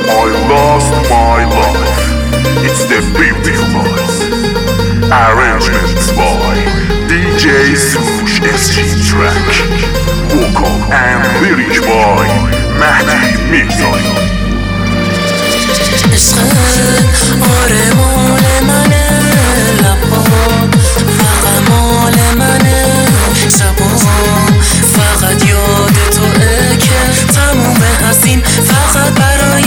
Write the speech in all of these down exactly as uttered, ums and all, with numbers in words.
I lost my life. It's the beautiful voice. Arrangements by D J Swoosh S G Track. Vocal and lyric by Mahdi Mirzai. عشقت آره مال منه، لبا فقط مال منه، شبا فقط یاد توه که تموم هستیم فقط برای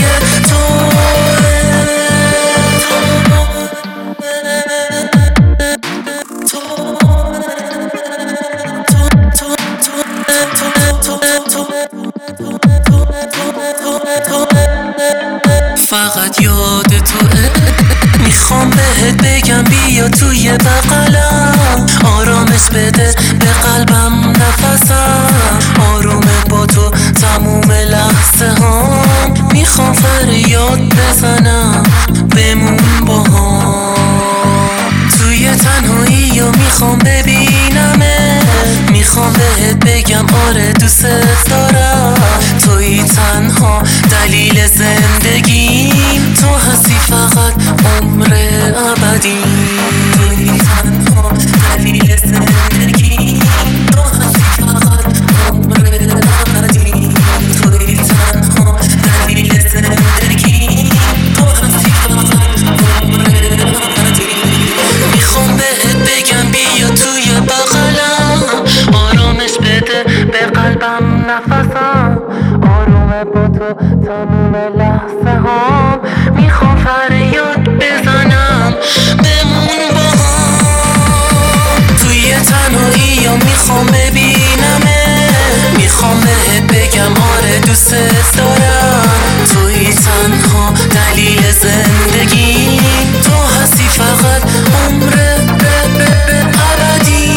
فقط یاد توه. میخوام بهت بگم بیا توی بغلم، آرامش بده به قلبم نفسم، آرومه با تو تموم لحظه ها. میخوام فریاد بزنم بمون با هم توی تنهایی و میخوام ببینمه. میخوام بهت بگم آره دوست دارم، توی تنها دلیل زندگیم، تو هستی فقط عمر ابدی. توی تنها دلیل زندگیم، تو هستی فقط عمر ابدی. توی تنها دلیل زندگیم، تو هستی فقط عمر ابدی. میخوام بهت بگم بیا توی بغلم، آرامش بده به قلبم نفسم، آرومه با تو تموم لحظه هام. میخوام فریاد بزنم بمون با هم توی تنهایی یا میخوام ببینمه. میخوام بهت بگم آره دوست دارم، توی تنها دلیل زندگی، تو هستی فقط عمر ابدی.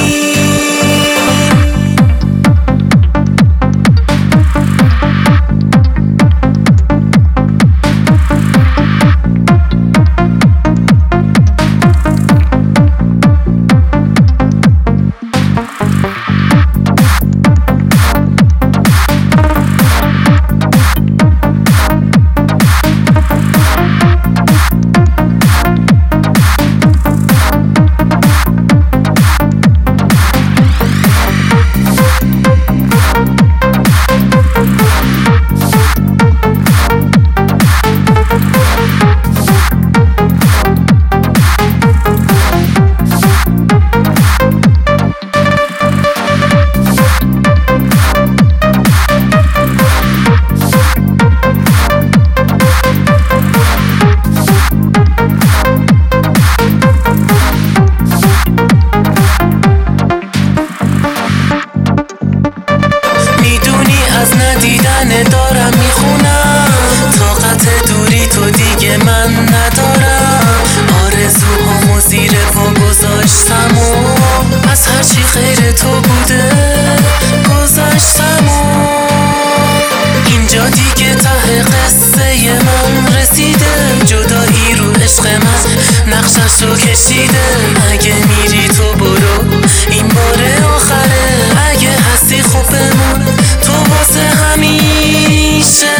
دارم میخونم طاقت دوری تو دیگه من ندارم، آرزوهامو زیر پا گذاشتم و از هرچی خیر تو بوده گذاشتم و اینجا دیگه ته قصه من رسیده. جدایی رو عشق من نقششو کشیده. اگه میری تو برو این بار آخره، اگه هستی خوب بمون تو واسه همیشه.